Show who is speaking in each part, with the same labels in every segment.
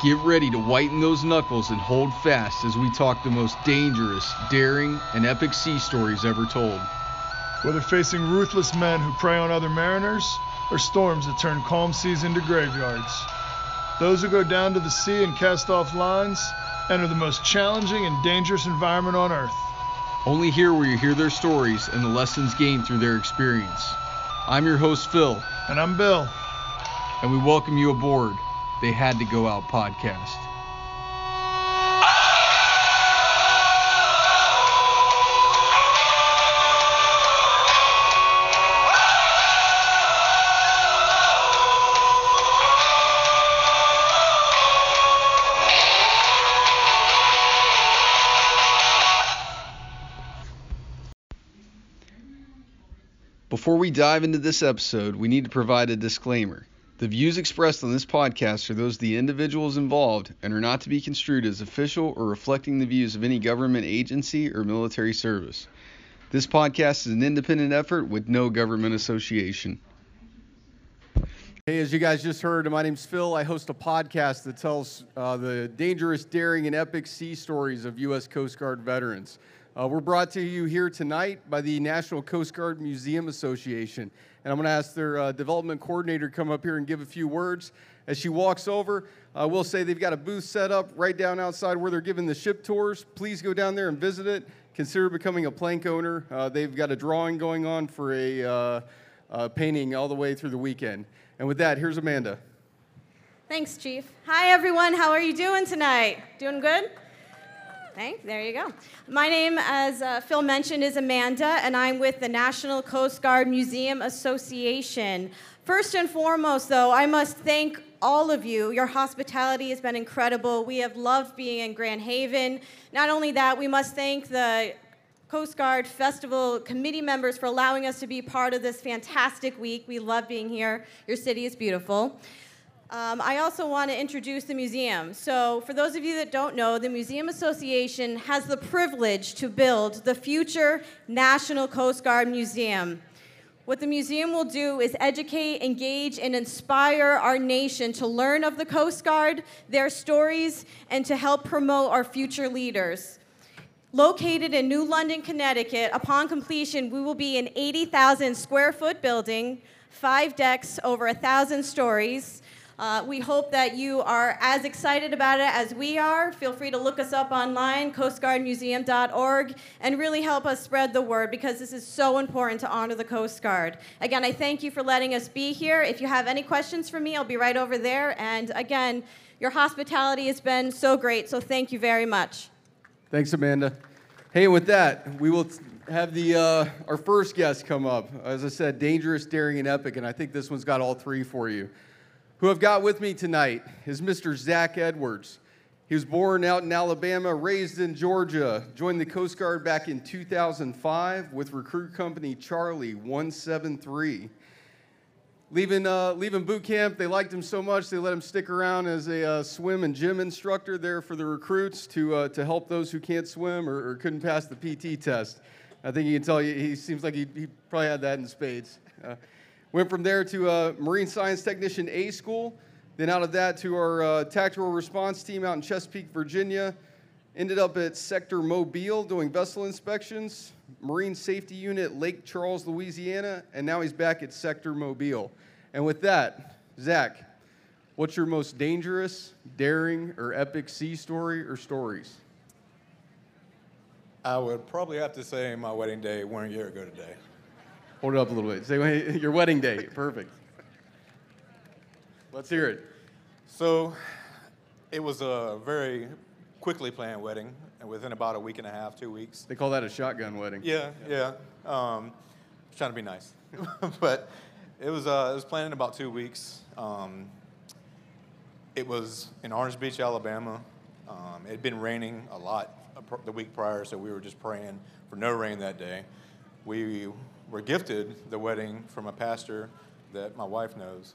Speaker 1: Get ready to whiten those knuckles and hold fast as we talk the most dangerous, daring, and epic sea stories ever told.
Speaker 2: Whether facing ruthless men who prey on other mariners, or storms that turn calm seas into graveyards, those who go down to the sea and cast off lines enter the most challenging and dangerous environment on Earth.
Speaker 1: Only here will you hear their stories and the lessons gained through their experience. I'm your host, Phil.
Speaker 2: And I'm Bill.
Speaker 1: And we welcome you aboard They Had to Go Out podcast. Before we dive into this episode, we need to provide a disclaimer. The views expressed on this podcast are those of the individuals involved and are not to be construed as official or reflecting the views of any government agency or military service. This podcast is an independent effort with no government association.
Speaker 3: Hey, as you guys just heard, my name's Phil. I host a podcast that tells the dangerous, daring, and epic sea stories of U.S. Coast Guard veterans. We're brought to you here tonight by the National Coast Guard Museum Association. And I'm going to ask their development coordinator to come up here and give a few words. As she walks over, we'll say they've got a booth set up right down outside where they're giving the ship tours. Please go down there and visit it. Consider becoming a plank owner. They've got a drawing going on for a painting all the way through the weekend. And with that, here's Amanda.
Speaker 4: Thanks, Chief. Hi, everyone. How are you doing tonight? Doing good? Thanks. There you go. My name, as Phil mentioned, is Amanda, and I'm with the National Coast Guard Museum Association. First and foremost, though, I must thank all of you. Your hospitality has been incredible. We have loved being in Grand Haven. Not only that, we must thank the Coast Guard Festival committee members for allowing us to be part of this fantastic week. We love being here. Your city is beautiful. I also want to introduce the museum. So for those of you that don't know, the Museum Association has the privilege to build the future National Coast Guard Museum. What the museum will do is educate, engage, and inspire our nation to learn of the Coast Guard, their stories, and to help promote our future leaders. Located in New London, Connecticut, upon completion, we will be an 80,000 square foot building, 5 decks, over 1,000 stories. We hope that you are as excited about it as we are. Feel free to look us up online, coastguardmuseum.org, and really help us spread the word because this is so important to honor the Coast Guard. Again, I thank you for letting us be here. If you have any questions for me, I'll be right over there. And again, your hospitality has been so great, so thank you very much.
Speaker 3: Thanks, Amanda. Hey, with that, we will have our first guest come up. As I said, dangerous, daring, and epic, and I think this one's got all three for you. Who I've got with me tonight is Mr. Zach Edwards. He was born out in Alabama, raised in Georgia, joined the Coast Guard back in 2005 with recruit company Charlie 173. Leaving boot camp, they liked him so much they let him stick around as a swim and gym instructor there for the recruits to help those who can't swim or couldn't pass the PT test. I think he can tell you, he seems like he probably had that in spades. Went from there to Marine Science Technician A School, then out of that to our Tactical Response Team out in Chesapeake, Virginia. Ended up at Sector Mobile doing vessel inspections, Marine Safety Unit Lake Charles, Louisiana, and now he's back at Sector Mobile. And with that, Zach, what's your most dangerous, daring, or epic sea story or stories?
Speaker 5: I would probably have to say my wedding day 1 year ago today.
Speaker 3: Hold it up a little bit. Say your wedding day. Perfect. Let's hear it.
Speaker 5: So it was a very quickly planned wedding, and within about a week and a half, 2 weeks.
Speaker 3: They call that a shotgun wedding.
Speaker 5: Yeah. Trying to be nice, but it was planned in about 2 weeks. It was in Orange Beach, Alabama. It had been raining a lot the week prior, so we were just praying for no rain that day. We were gifted the wedding from a pastor that my wife knows,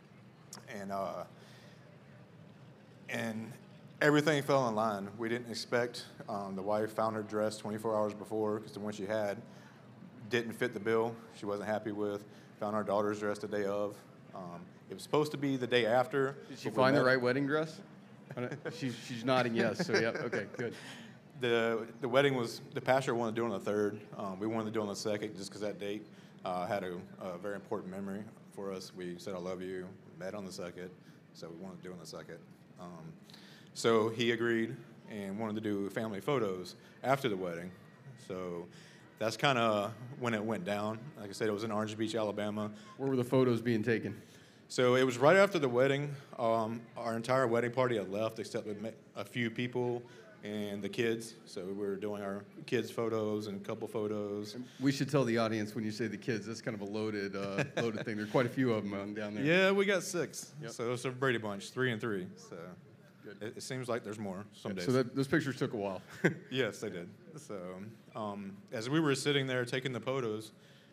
Speaker 5: and everything fell in line. We didn't expect. The wife found her dress 24 hours before because the one she had didn't fit the bill. She wasn't happy with. Found our daughter's dress the day of. It was supposed to be the day after.
Speaker 3: Did she find the right wedding dress? She's nodding yes. So yeah. Okay. Good.
Speaker 5: The wedding was, the pastor wanted to do it on the 3rd. We wanted to do it on the 2nd just because that date had a very important memory for us. We said I love you, met on the 2nd, so we wanted to do it on the 2nd. So he agreed and wanted to do family photos after the wedding. So that's kind of when it went down. Like I said, it was in Orange Beach, Alabama.
Speaker 3: Where were the photos being taken?
Speaker 5: So it was right after the wedding. Our entire wedding party had left except with a few people and the kids. So we were doing our kids' photos and couple photos.
Speaker 3: We should tell the audience when you say the kids, that's kind of a loaded thing. There are quite a few of them down there.
Speaker 5: Yeah, we got 6.
Speaker 3: Yep.
Speaker 5: So it's a Brady Bunch, 3 and 3. So it seems like there's more some days.
Speaker 3: So those pictures took a while.
Speaker 5: Yes, they did. So as we were sitting there taking the photos,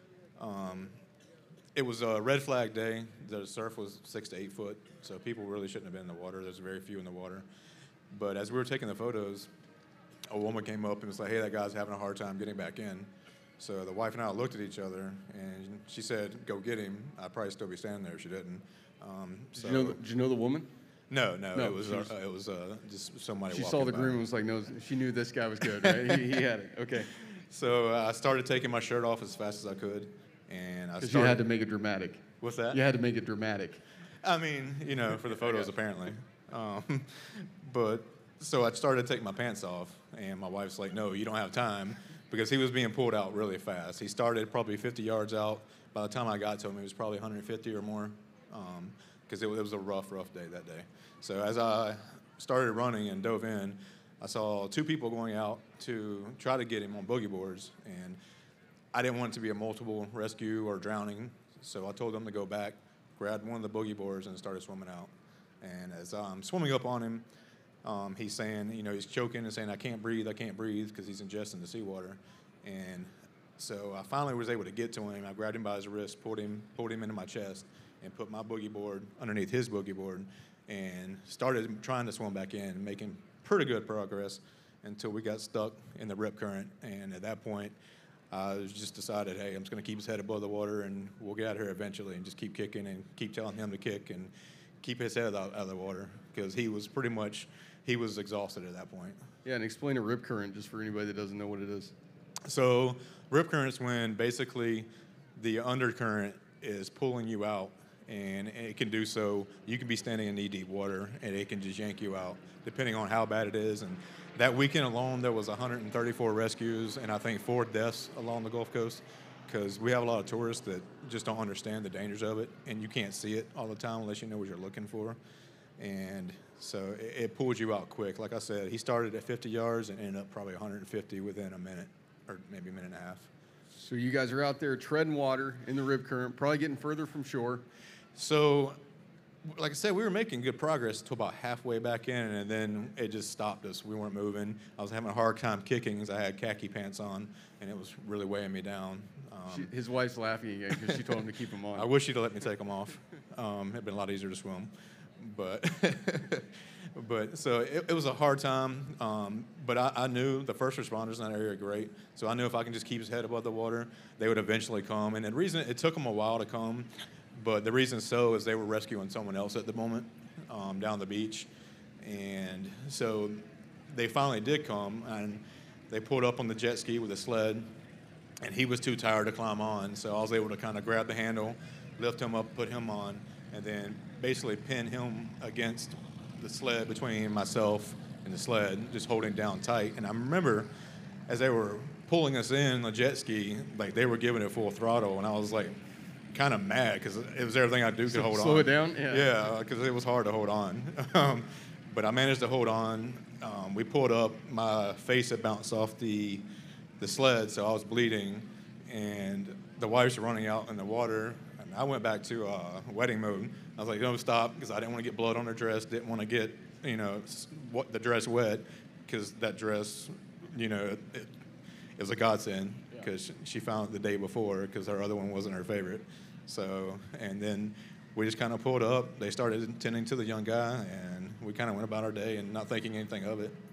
Speaker 5: it was a red flag day. The surf was 6 to 8 foot, so people really shouldn't have been in the water. There's very few in the water. But as we were taking the photos, a woman came up and was like, hey, that guy's having a hard time getting back in. So the wife and I looked at each other, and she said, go get him. I'd probably still be standing there if she didn't.
Speaker 3: Did you know the woman?
Speaker 5: No, it was just somebody
Speaker 3: She
Speaker 5: walking
Speaker 3: saw the
Speaker 5: by.
Speaker 3: groom and was like, no, she knew this guy was good, right? he had it. Okay.
Speaker 5: So I started taking my shirt off as fast as I could, and I started.
Speaker 3: You had to make it dramatic.
Speaker 5: What's that?
Speaker 3: You had to make it dramatic.
Speaker 5: I mean, for the photos apparently. But so I started taking my pants off, and my wife's like, no, you don't have time, because he was being pulled out really fast. He started probably 50 yards out. By the time I got to him, it was probably 150 or more, because it was a rough day that day. So as I started running and dove in, I saw 2 people going out to try to get him on boogie boards, and I didn't want it to be a multiple rescue or drowning, so I told them to go back, grabbed one of the boogie boards, and started swimming out. And as I'm swimming up on him, he's saying, he's choking and saying, I can't breathe, because he's ingesting the seawater. And so I finally was able to get to him. I grabbed him by his wrist, pulled him into my chest, and put my boogie board underneath his boogie board, and started trying to swim back in, making pretty good progress until we got stuck in the rip current. And at that point, I just decided, hey, I'm just going to keep his head above the water, and we'll get out of here eventually, and just keep kicking and keep telling him to kick and keep his head out of the water, because he was exhausted at that point.
Speaker 3: Yeah, and explain a rip current just for anybody that doesn't know what it is.
Speaker 5: So rip current's when basically the undercurrent is pulling you out, and it can do so. You can be standing in knee-deep water, and it can just yank you out, depending on how bad it is. And that weekend alone, there was 134 rescues and I think 4 deaths along the Gulf Coast, because we have a lot of tourists that just don't understand the dangers of it, and you can't see it all the time unless you know what you're looking for. And so it pulls you out quick. Like I said, he started at 50 yards and ended up probably 150 within a minute, or maybe a minute and a half.
Speaker 3: So you guys are out there treading water in the rip current, probably getting further from shore.
Speaker 5: So, like I said, we were making good progress till about halfway back in, and then it just stopped us. We weren't moving. I was having a hard time kicking because I had khaki pants on, and it was really weighing me down.
Speaker 3: His wife's laughing again because she told him to keep them on.
Speaker 5: I wish she'd have let me take them off. It'd been a lot easier to swim. But so it was a hard time. But I knew the first responders in that area are great. So I knew if I can just keep his head above the water, they would eventually come. And the reason it took them a while to come, but the reason so is they were rescuing someone else at the moment down the beach. And so they finally did come, and they pulled up on the jet ski with a sled, and he was too tired to climb on. So I was able to kind of grab the handle, lift him up, put him on, and then basically pin him against the sled between myself and the sled, just holding down tight. And I remember as they were pulling us in the jet ski, like they were giving it full throttle, and I was like kind of mad because it was everything I do to hold on.
Speaker 3: Slow it down?
Speaker 5: Yeah, because it was hard to hold on. But I managed to hold on. We pulled up. My face had bounced off the sled, so I was bleeding, and the wife's running out in the water. And I went back to wedding mode. I was like, don't stop, because I didn't want to get blood on her dress, didn't want to get, the dress wet, because that dress, it was a godsend, because she found it the day before, because her other one wasn't her favorite. So, and then we just kind of pulled up. They started tending to the young guy, and we kind of went about our day and not thinking anything of it,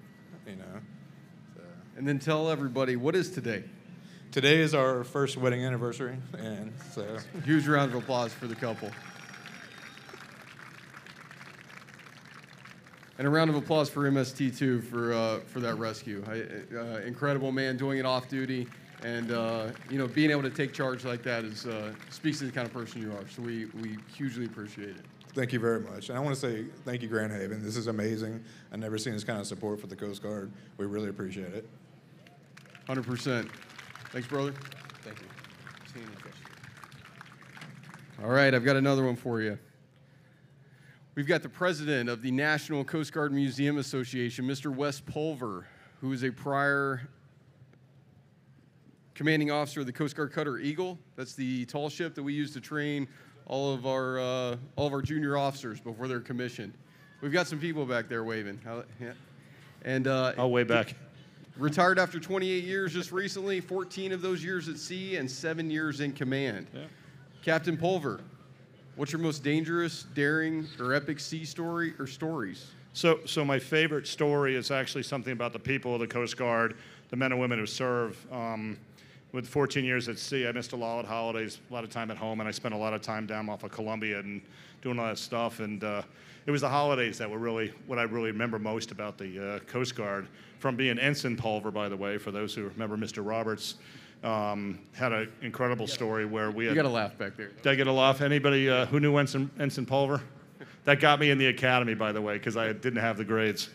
Speaker 5: So.
Speaker 3: And then tell everybody, what is today?
Speaker 5: Today is our first wedding anniversary, and so.
Speaker 3: Huge round of applause for the couple. And a round of applause for MST2 for that rescue. Incredible man doing it off duty, and being able to take charge like that speaks to the kind of person you are. So we hugely appreciate it.
Speaker 5: Thank you very much. And I want to say thank you, Grand Haven. This is amazing. I've never seen this kind of support for the Coast Guard. We really appreciate it.
Speaker 3: 100%. Thanks, brother.
Speaker 1: Thank you.
Speaker 3: All right, I've got another one for you. We've got the president of the National Coast Guard Museum Association, Mr. Wes Pulver, who is a prior commanding officer of the Coast Guard Cutter Eagle. That's the tall ship that we use to train all of our junior officers before they're commissioned. We've got some people back there waving. Yeah. And
Speaker 6: I'll wave back.
Speaker 3: Retired after 28 years just recently, 14 of those years at sea and 7 years in command.
Speaker 6: Yeah.
Speaker 3: Captain Pulver, what's your most dangerous, daring, or epic sea story or stories?
Speaker 6: So my favorite story is actually something about the people of the Coast Guard, the men and women who serve. With 14 years at sea, I missed a lot of holidays, a lot of time at home, and I spent a lot of time down off of Columbia and doing all that stuff. And it was the holidays that were really what I really remember most about the Coast Guard. From being Ensign Pulver, by the way, for those who remember Mr. Roberts, had an incredible story where we had...
Speaker 3: You got to laugh back there.
Speaker 6: Did I get a laugh? Anybody who knew Ensign Pulver? That got me in the academy, by the way, because I didn't have the grades.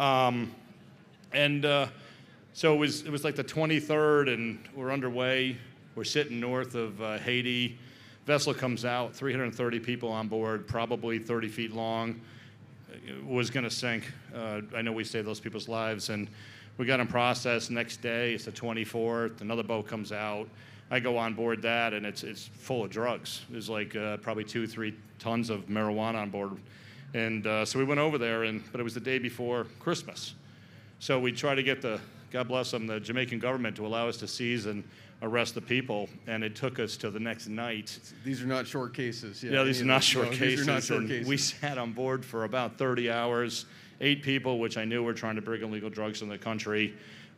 Speaker 6: So it was like the 23rd, and we're underway. We're sitting north of Haiti. Vessel comes out, 330 people on board, probably 30 feet long. It was going to sink. I know we saved those people's lives, and we got in process. Next day, it's the 24th. Another boat comes out. I go on board that, and it's full of drugs. There's like probably 2-3 tons of marijuana on board. And so we went over there, but it was the day before Christmas. So we tried to get God bless them, the Jamaican government to allow us to seize and arrest the people, and it took us to the next night.
Speaker 3: These are not short cases.
Speaker 6: Yeah, these are not short cases.
Speaker 3: These are not short cases.
Speaker 6: We sat on board for about 30 hours, 8 people, which I knew were trying to bring illegal drugs in the country,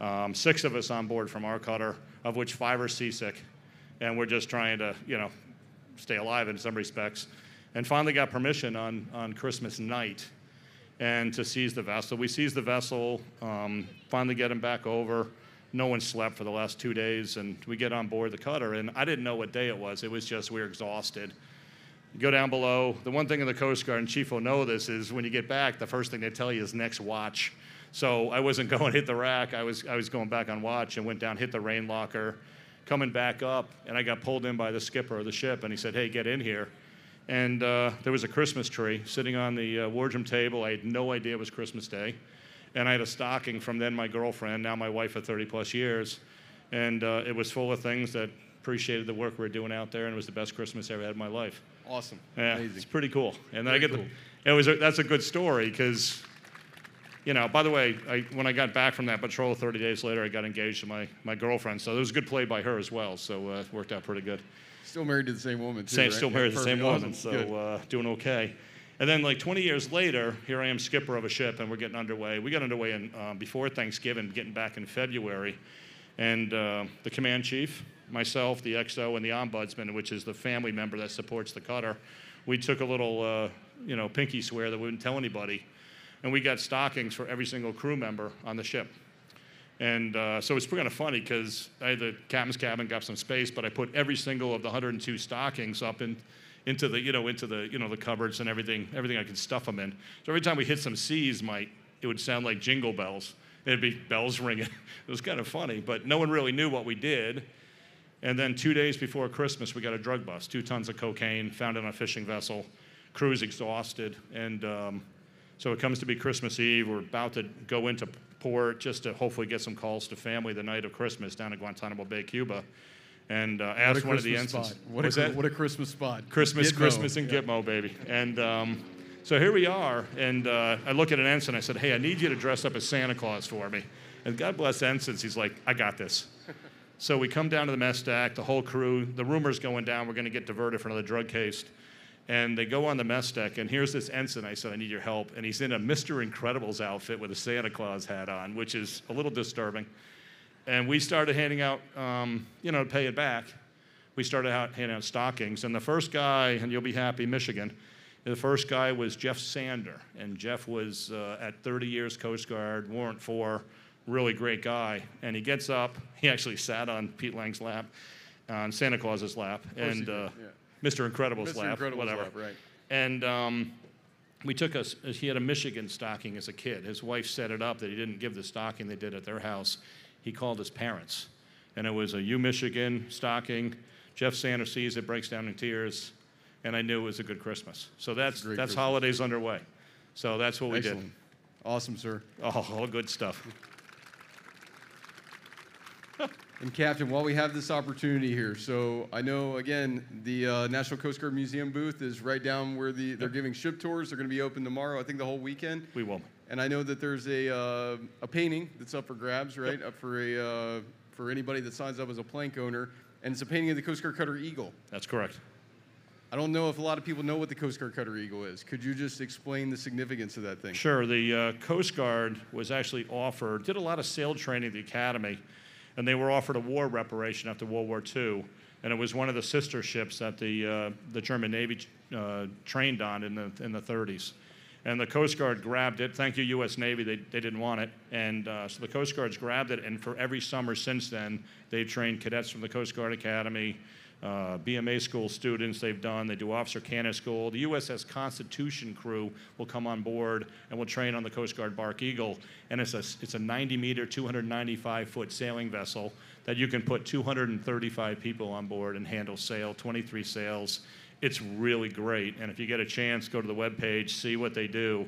Speaker 6: 6 of us on board from our cutter, of which 5 are seasick, and we're just trying to, stay alive in some respects, and finally got permission on Christmas night and to seize the vessel. We seized the vessel, finally get him back over. No one slept for the last 2 days, and we get on board the cutter, and I didn't know what day it was. It was just we were exhausted. You go down below. The one thing in the Coast Guard, and Chief will know this, is when you get back, the first thing they tell you is next watch. So I wasn't going to hit the rack. I was going back on watch and went down, hit the rain locker, coming back up, and I got pulled in by the skipper of the ship, and he said, "Hey, get in here." And there was a Christmas tree sitting on the wardroom table. I had no idea it was Christmas Day. And I had a stocking from then my girlfriend, now my wife of 30-plus years. And it was full of things that appreciated the work we were doing out there, and it was the best Christmas I ever had in my life.
Speaker 3: Awesome.
Speaker 6: Yeah,
Speaker 3: Amazing.
Speaker 6: It's pretty cool. And then
Speaker 3: Very
Speaker 6: that's a good story because, by the way, when I got back from that patrol 30 days later, I got engaged to my girlfriend. So it was a good play by her as well. So it worked out pretty good.
Speaker 3: Still married to the same woman, too, right?
Speaker 6: Still married to the same woman,
Speaker 3: Awesome.
Speaker 6: so doing okay. And then, like 20 years later, here I am, skipper of a ship, and we're getting underway. We got underway before Thanksgiving, getting back in February. And the command chief, myself, the XO, and the ombudsman, which is the family member that supports the cutter, we took a little, pinky swear that we wouldn't tell anybody. And we got stockings for every single crew member on the ship. And so it's kind of funny because I had the captain's cabin, got some space, but I put every single of the 102 stockings up into the cupboards and everything I could stuff them in. So every time we hit some seas, it would sound like jingle bells. It'd be bells ringing. It was kind of funny, but no one really knew what we did. And then 2 days before Christmas, we got a drug bust, 2 tons of cocaine found on a fishing vessel. Crew's exhausted, and so it comes to be Christmas Eve. We're about to go into port just to hopefully get some calls to family the night of Christmas down at Guantanamo Bay, Cuba. And asked one of the ensigns.
Speaker 3: What a Christmas spot.
Speaker 6: Christmas
Speaker 3: Gitmo.
Speaker 6: and Gitmo, baby. And so here we are, and I look at an ensign. I said, "Hey, I need you to dress up as Santa Claus for me." And God bless ensigns. He's like, "I got this." So we come down to the mess deck, the whole crew. The rumor's going down. We're going to get diverted for another drug case. And they go on the mess deck, and here's this ensign. I said, "I need your help." And he's in a Mr. Incredibles outfit with a Santa Claus hat on, which is a little disturbing. And we started handing out, to pay it back. We started handing out stockings. And the first guy, and you'll be happy, Michigan, The first guy was Jeff Sander, and Jeff was at 30 years Coast Guard, Warrant 4, really great guy. And he gets up, he actually sat on Pete Lang's lap, on Santa Claus's lap, and Mr. Incredible's lap, whatever.
Speaker 3: Right.
Speaker 6: And he had a Michigan stocking as a kid. His wife set it up that he didn't give the stocking they did at their house. He called his parents. And it was a U-Michigan stocking. Jeff Sander sees it, breaks down in tears, and I knew it was a good Christmas. So that's holidays underway. So that's what we did.
Speaker 3: Awesome, sir.
Speaker 6: Oh, all good stuff.
Speaker 3: And Captain, while we have this opportunity here, so I know, again, the National Coast Guard Museum booth is right down where they're giving ship tours. They're going to be open tomorrow, I think the whole weekend.
Speaker 6: We will.
Speaker 3: And I know that there's a painting that's up for grabs, right? Yep. Up for anybody that signs up as a plank owner. And it's a painting of the Coast Guard Cutter Eagle.
Speaker 6: That's correct.
Speaker 3: I don't know if a lot of people know what the Coast Guard Cutter Eagle is. Could you just explain the significance of that thing?
Speaker 6: Sure. The Coast Guard was actually did a lot of sail training at the Academy, and they were offered a war reparation after World War II. And it was one of the sister ships that the German Navy trained on in the 30s. And the Coast Guard grabbed it. Thank you, U.S. Navy. They didn't want it. And so the Coast Guard's grabbed it, and for every summer since then, they've trained cadets from the Coast Guard Academy, BMA school students they do officer cannon school. The USS Constitution crew will come on board and will train on the Coast Guard Bark Eagle. And it's a 90-meter, 295-foot sailing vessel that you can put 235 people on board and handle sail, 23 sails. It's really great, and if you get a chance, go to the webpage, see what they do.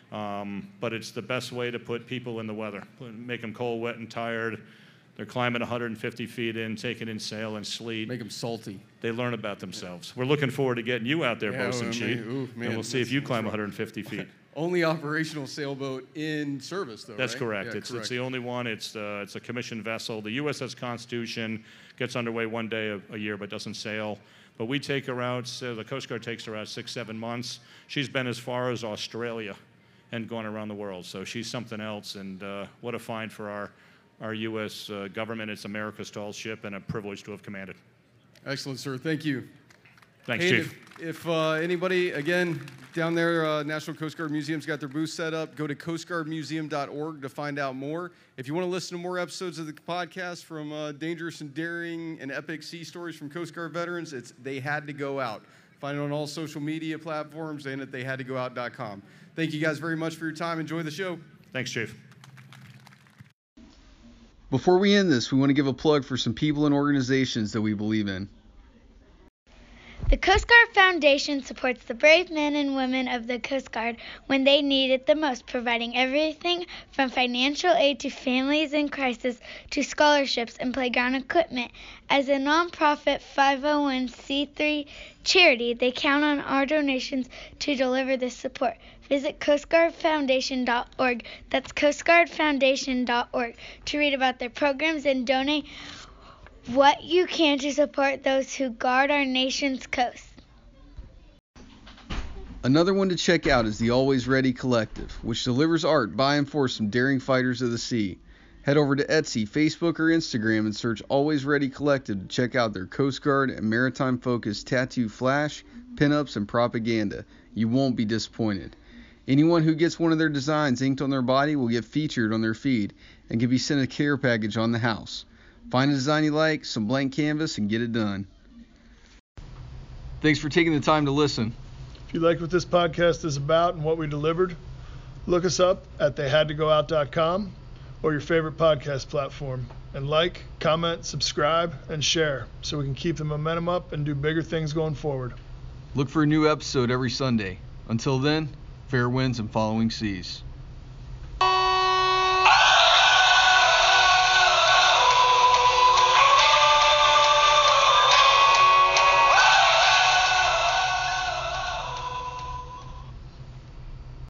Speaker 6: But it's the best way to put people in the weather, make them cold, wet, and tired. They're climbing 150 feet in, taking in sail and sleet.
Speaker 3: Make them salty.
Speaker 6: They learn about themselves. We're looking forward to getting you out there, Bosun Chief, and we'll see if you climb 150 feet.
Speaker 3: Only operational sailboat in service, though,
Speaker 6: That's
Speaker 3: right?
Speaker 6: correct.
Speaker 3: Yeah,
Speaker 6: It's the only one. It's a commissioned vessel. The USS Constitution gets underway one day a year but doesn't sail. But we take her out, so the Coast Guard takes her out 6-7 months. She's been as far as Australia and gone around the world. So she's something else, and what a find for our U.S. government. It's America's tall ship and a privilege to have commanded.
Speaker 3: Excellent, sir. Thank you.
Speaker 6: Thanks,
Speaker 3: hey,
Speaker 6: Chief.
Speaker 3: If anybody, again, down there, National Coast Guard Museum's got their booth set up. Go to coastguardmuseum.org to find out more. If you want to listen to more episodes of the podcast from dangerous and daring and epic sea stories from Coast Guard veterans, it's They Had to Go Out. Find it on all social media platforms and at theyhadtogoout.com. Thank you guys very much for your time. Enjoy the show.
Speaker 6: Thanks, Chief.
Speaker 1: Before we end this, we want to give a plug for some people and organizations that we believe in.
Speaker 7: The Coast Guard Foundation supports the brave men and women of the Coast Guard when they need it the most, providing everything from financial aid to families in crisis to scholarships and playground equipment. As a nonprofit 501c3 charity, they count on our donations to deliver this support. Visit coastguardfoundation.org. That's coastguardfoundation.org to read about their programs and donate what you can to support those who guard our nation's coast.
Speaker 1: Another one to check out is the Always Ready Collective, which delivers art by and for some daring fighters of the sea. Head over to Etsy, Facebook, or Instagram and search Always Ready Collective to check out their Coast Guard and maritime-focused tattoo flash, pinups, and propaganda. You won't be disappointed. Anyone who gets one of their designs inked on their body will get featured on their feed and can be sent a care package on the house. Find a design you like, some blank canvas, and get it done. Thanks for taking the time to listen.
Speaker 2: If you liked what this podcast is about and what we delivered, look us up at theyhadtogoout.com or your favorite podcast platform. And like, comment, subscribe, and share so we can keep the momentum up and do bigger things going forward.
Speaker 1: Look for a new episode every Sunday. Until then, fair winds and following seas.